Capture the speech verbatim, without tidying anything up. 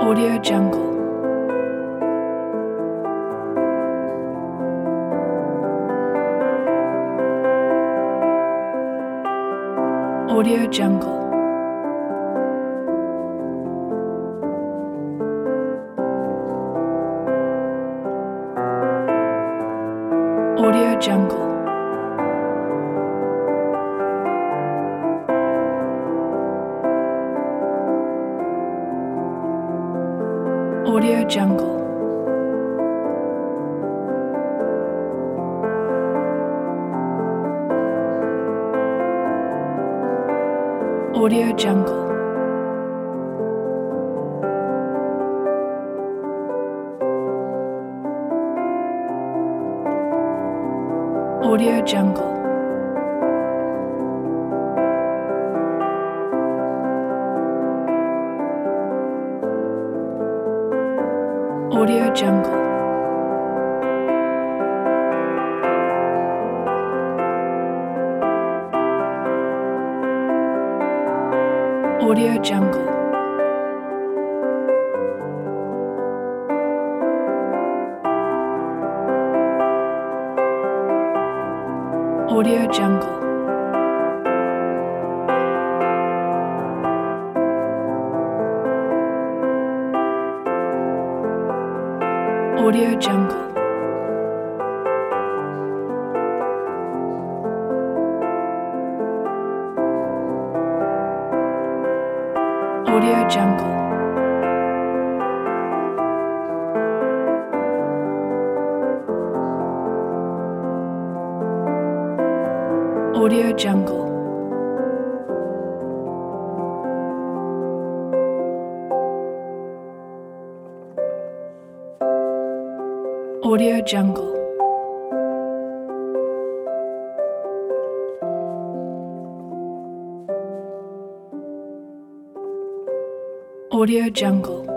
Audio Jungle. Audio Jungle. Audio Jungle. Audio Jungle. Audio Jungle. Audio Jungle. Audio Jungle. Audio Jungle. Audio Jungle. Audio Jungle. Audio Jungle. Audio Jungle. Audio Jungle. Audio Jungle.